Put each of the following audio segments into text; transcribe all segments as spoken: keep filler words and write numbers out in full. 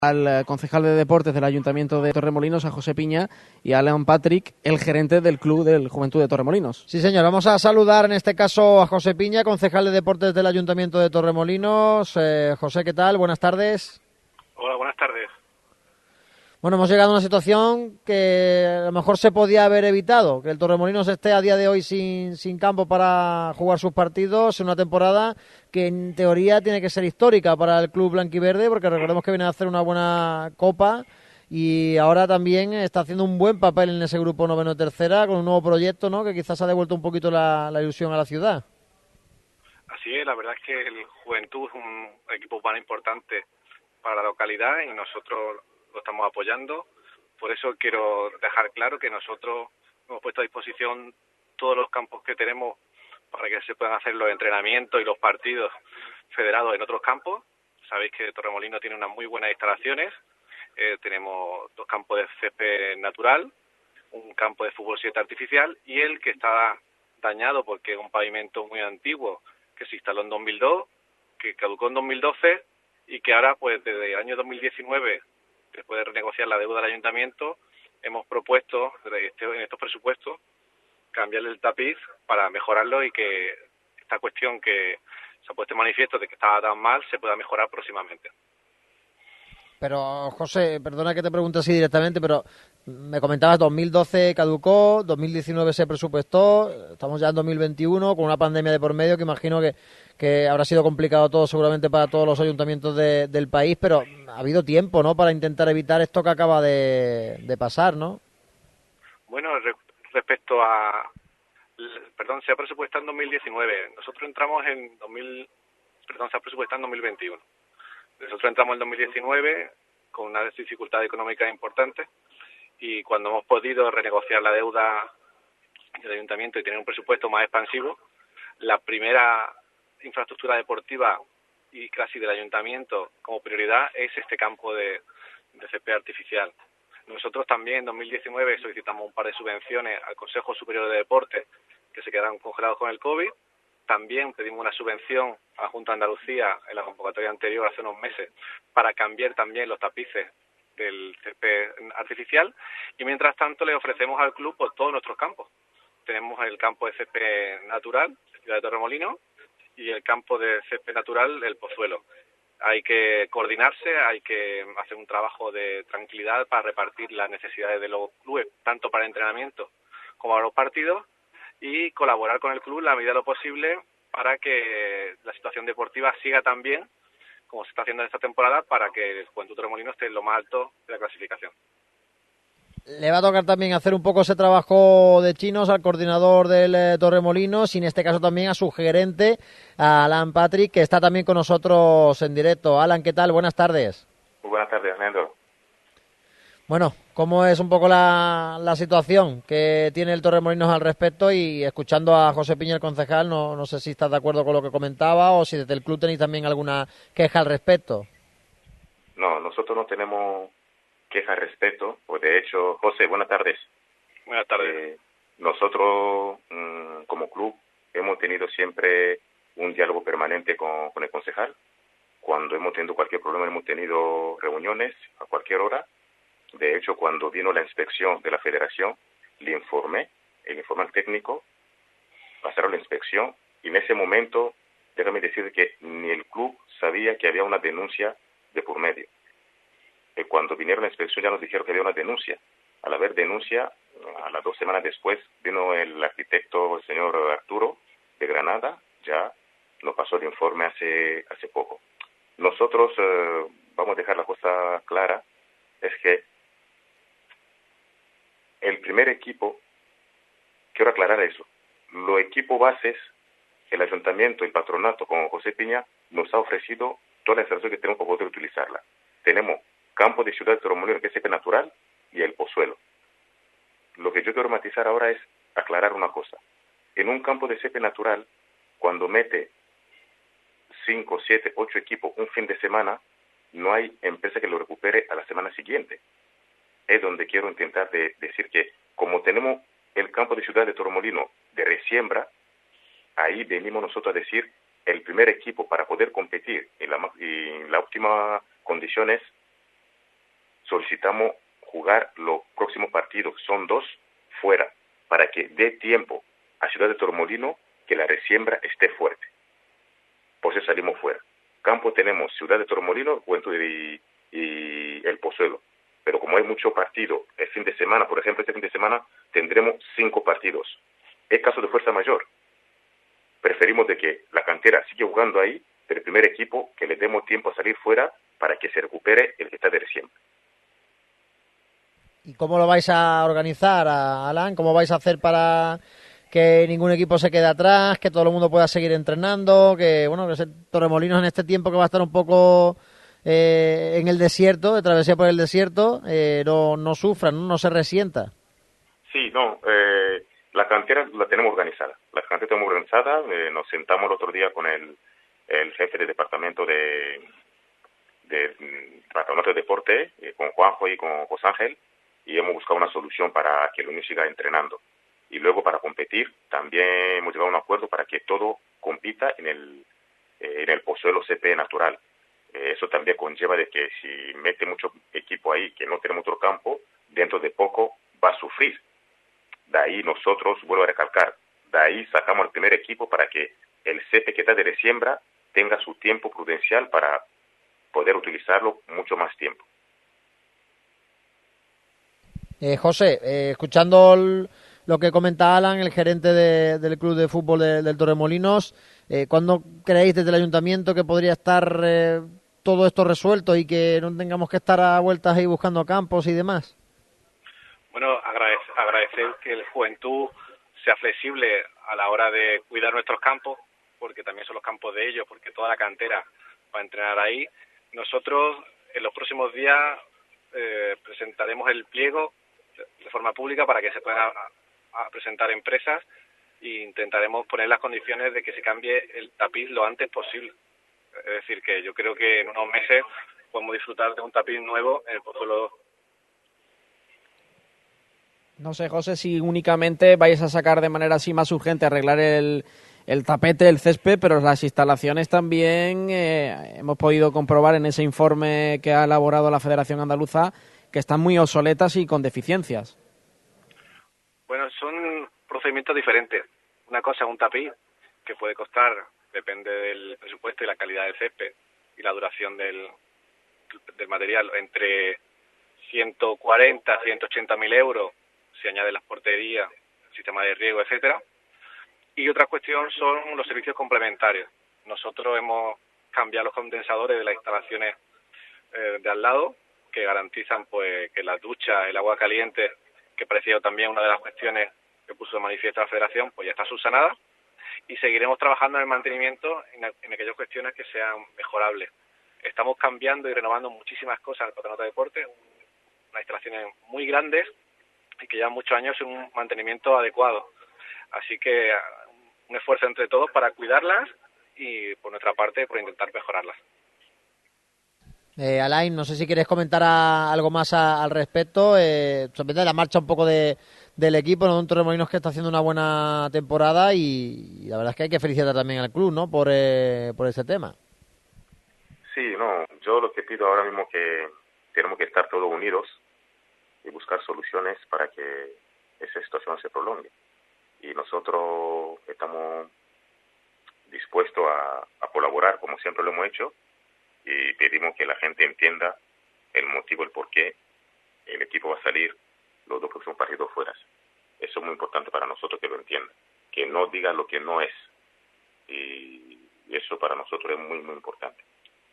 al concejal de deportes del Ayuntamiento de Torremolinos, a José Piña, y a Alan Patrick, el gerente del Club del Juventud de Torremolinos. Sí, señor. Vamos a saludar en este caso a José Piña, concejal de deportes del Ayuntamiento de Torremolinos. Eh, José, ¿qué tal? Buenas tardes. Hola, buenas tardes. Bueno, hemos llegado a una situación que a lo mejor se podía haber evitado, que el Torremolinos esté a día de hoy sin, sin campo para jugar sus partidos en una temporada que en teoría tiene que ser histórica para el club blanquiverde, porque recordemos que viene a hacer una buena copa y ahora también está haciendo un buen papel en ese grupo noveno tercera con un nuevo proyecto, ¿no?, que quizás ha devuelto un poquito la, la ilusión a la ciudad. Así es, la verdad es que el Juventud es un equipo tan importante para la localidad y nosotros lo estamos apoyando. Por eso quiero dejar claro que nosotros hemos puesto a disposición todos los campos que tenemos para que se puedan hacer los entrenamientos y los partidos federados en otros campos. Sabéis que Torremolinos tiene unas muy buenas instalaciones. Eh, tenemos dos campos de césped natural, un campo de fútbol siete artificial y el que está dañado porque es un pavimento muy antiguo que se instaló en dos mil dos, que caducó en dos mil doce y que ahora, pues desde el año dos mil diecinueve, después de renegociar la deuda del ayuntamiento, hemos propuesto en estos presupuestos cambiarle el tapiz para mejorarlo y que esta cuestión que se ha puesto en manifiesto de que estaba tan mal se pueda mejorar próximamente. Pero, José, perdona que te pregunte así directamente, pero me comentabas dos mil doce caducó, dos mil diecinueve se presupuestó, estamos ya en dos mil veintiuno con una pandemia de por medio que imagino que, que habrá sido complicado todo seguramente para todos los ayuntamientos de, del país, pero ha habido tiempo, ¿no?, para intentar evitar esto que acaba de, de pasar, ¿no? Bueno, re, respecto a... Perdón, se ha presupuestado en dos mil diecinueve. Nosotros entramos en dos mil... Perdón, se ha presupuestado en dos mil veintiuno. Nosotros entramos en dos mil diecinueve con unas dificultades económicas importantes y cuando hemos podido renegociar la deuda del ayuntamiento y tener un presupuesto más expansivo, la primera infraestructura deportiva y casi del ayuntamiento como prioridad es este campo de, de césped artificial. Nosotros también en dos mil diecinueve solicitamos un par de subvenciones al Consejo Superior de Deportes que se quedaron congelados con el COVID. También pedimos una subvención a la Junta de Andalucía en la convocatoria anterior hace unos meses para cambiar también los tapices del césped artificial y mientras tanto le ofrecemos al club pues, todos nuestros campos. Tenemos el campo de césped natural, Ciudad de Torremolinos, y el campo de césped natural, el Pozuelo. Hay que coordinarse, hay que hacer un trabajo de tranquilidad para repartir las necesidades de los clubes, tanto para entrenamiento como para los partidos, y colaborar con el club en la medida de lo posible para que la situación deportiva siga tan bien como se está haciendo en esta temporada para que el Juventud Torremolinos esté en lo más alto de la clasificación. Le va a tocar también hacer un poco ese trabajo de chinos al coordinador del eh, Torremolinos y en este caso también a su gerente, a Alan Patrick, que está también con nosotros en directo. Alan, ¿qué tal? Buenas tardes. Muy buenas tardes, Nando. Bueno, ¿cómo es un poco la, la situación que tiene el Torremolinos al respecto? Y escuchando a José Piña, el concejal, no, no sé si estás de acuerdo con lo que comentaba o si desde el club tenéis también alguna queja al respecto. No, nosotros no tenemos queja al respecto, pues de hecho, José, buenas tardes. Buenas tardes. Eh, nosotros, mmm, como club, hemos tenido siempre un diálogo permanente con, con el concejal. Cuando hemos tenido cualquier problema, hemos tenido reuniones a cualquier hora. De hecho, cuando vino la inspección de la federación, le informé, el informe técnico, pasaron la inspección y en ese momento, déjame decir que ni el club sabía que había una denuncia de por medio. Eh, cuando vinieron a la inspección ya nos dijeron que había una denuncia. Al haber denuncia, a las dos semanas después, vino el arquitecto, el señor Arturo, de Granada, ya nos pasó el informe hace, hace poco. Nosotros, eh, vamos a dejar la cosa clara, es que el primer equipo, quiero aclarar eso, los equipos bases, el ayuntamiento, el patronato con José Piña nos ha ofrecido toda la instalación que tenemos para poder utilizarla. Tenemos campo de Ciudad de Torremolinos, que es césped natural, y el Pozuelo. Lo que yo quiero matizar ahora es aclarar una cosa. En un campo de césped natural, cuando mete cinco, siete, ocho equipos un fin de semana, no hay empresa que lo recupere a la semana siguiente. Es donde quiero intentar de decir que como tenemos el campo de Ciudad de Torremolinos de resiembra, ahí venimos nosotros a decir el primer equipo para poder competir en la, en la óptima condiciones solicitamos jugar los próximos partidos, son dos, fuera, para que dé tiempo a Ciudad de Torremolinos que la resiembra esté fuerte. Por eso salimos fuera. Campo tenemos Ciudad de Torremolinos, Juventud y, y el Pozuelo. Pero como hay mucho partido el fin de semana, por ejemplo, este fin de semana tendremos cinco partidos. Es caso de fuerza mayor. Preferimos de que la cantera siga jugando ahí, pero el primer equipo que le demos tiempo a salir fuera para que se recupere el que está de recién. ¿Y cómo lo vais a organizar, Alan? ¿Cómo vais a hacer para que ningún equipo se quede atrás, que todo el mundo pueda seguir entrenando, que bueno, que Torremolinos en este tiempo que va a estar un poco eh, en el desierto, de travesía por el desierto, eh, no, no sufra, ¿no? no se resienta? Sí, no, eh, la cantera la tenemos organizada. La cantera tenemos organizada, eh, nos sentamos el otro día con el, el jefe de departamento de, de, de departamento de deporte, eh, con Juanjo y con José Ángel, y hemos buscado una solución para que el niño siga entrenando. Y luego para competir también hemos llegado a un acuerdo para que todo compita en el eh, en el Pozuelo C P natural. Eh, eso también conlleva de que si mete mucho equipo ahí que no tenemos otro campo, dentro de poco va a sufrir. De ahí nosotros, vuelvo a recalcar, de ahí sacamos el primer equipo para que el C P que está de resiembra tenga su tiempo prudencial para poder utilizarlo mucho más tiempo. Eh, José, eh, escuchando el, lo que comenta Alan, el gerente de, del club de fútbol de, del Torremolinos, eh, ¿cuándo creéis desde el ayuntamiento que podría estar eh, todo esto resuelto y que no tengamos que estar a vueltas ahí buscando campos y demás? Bueno, agradecer, agradecer que el Juventud sea flexible a la hora de cuidar nuestros campos, porque también son los campos de ellos, porque toda la cantera va a entrenar ahí. Nosotros en los próximos días eh, presentaremos el pliego de forma pública para que se puedan a, a presentar empresas e intentaremos poner las condiciones de que se cambie el tapiz lo antes posible. Es decir, que yo creo que en unos meses podemos disfrutar de un tapiz nuevo en el Pozuelo. No sé, José, si únicamente vais a sacar de manera así más urgente arreglar el, el tapete, el césped, pero las instalaciones también eh, hemos podido comprobar en ese informe que ha elaborado la Federación Andaluza que están muy obsoletas y con deficiencias. Bueno, son procedimientos diferentes. Una cosa es un tapiz que puede costar, depende del presupuesto y la calidad del césped y la duración del, del material, entre ciento cuarenta, ciento ochenta mil euros, si añade las porterías, el sistema de riego, etcétera. Y otra cuestión son los servicios complementarios. Nosotros hemos cambiado los condensadores de las instalaciones eh, de al lado, que garantizan pues que la ducha, el agua caliente, que parecía también una de las cuestiones que puso de manifiesto la Federación, pues ya está subsanada, y seguiremos trabajando en el mantenimiento en, en aquellas cuestiones que sean mejorables. Estamos cambiando y renovando muchísimas cosas en el Patronato de Deportes, unas instalaciones muy grandes y que llevan muchos años en un mantenimiento adecuado. Así que un esfuerzo entre todos para cuidarlas y por nuestra parte por intentar mejorarlas. Eh, Alain, no sé si quieres comentar a, algo más a, al respecto, eh, sobre la marcha un poco de, del equipo, ¿no? Un Torremolinos que está haciendo una buena temporada y, y la verdad es que hay que felicitar también al club, ¿no? Por, eh, por ese tema. Sí, no, yo lo que pido ahora mismo es que tenemos que estar todos unidos y buscar soluciones para que esa situación se prolongue. Y nosotros estamos dispuestos a, a colaborar como siempre lo hemos hecho y pedimos que la gente entienda el motivo, el por qué el equipo va a salir los dos próximos partidos fuera. Eso es muy importante para nosotros que lo entiendan, que no diga lo que no es. Y eso para nosotros es muy, muy importante.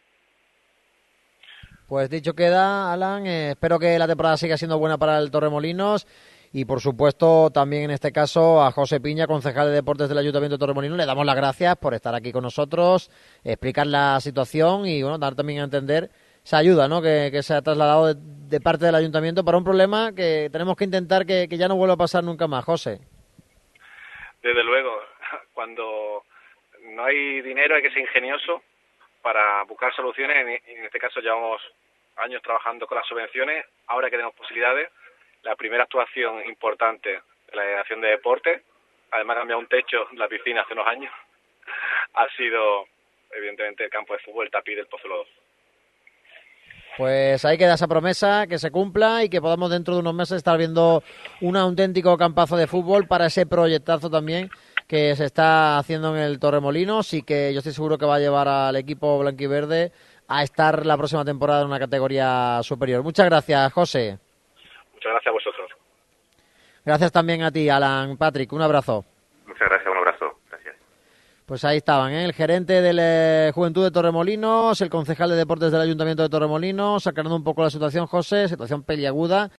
Pues dicho queda, Alan, eh, espero que la temporada siga siendo buena para el Torremolinos y por supuesto también en este caso a José Piña, concejal de Deportes del Ayuntamiento de Torremolinos, le damos las gracias por estar aquí con nosotros, explicar la situación y bueno, dar también a entender esa ayuda, ¿no? que, que se ha trasladado de, de parte del Ayuntamiento para un problema que tenemos que intentar que, que ya no vuelva a pasar nunca más. José. Desde luego, cuando no hay dinero hay que ser ingenioso para buscar soluciones. En este caso llevamos años trabajando con las subvenciones, ahora que tenemos posibilidades. La primera actuación importante de la Delegación de Deportes, además de cambiar un techo de la piscina hace unos años, ha sido evidentemente el campo de fútbol, el tapiz del Pozuelo dos. Pues ahí queda esa promesa, que se cumpla y que podamos dentro de unos meses estar viendo un auténtico campazo de fútbol para ese proyectazo también que se está haciendo en el Torremolinos y que yo estoy seguro que va a llevar al equipo blanquiverde a estar la próxima temporada en una categoría superior. Muchas gracias, José. Muchas gracias a vosotros. Gracias también a ti, Alan. Patrick, un abrazo. Muchas gracias, un abrazo. Gracias. Pues ahí estaban, ¿eh? El gerente de la Juventud de Torremolinos, el concejal de Deportes del Ayuntamiento de Torremolinos, aclarando un poco la situación, José, situación peliaguda.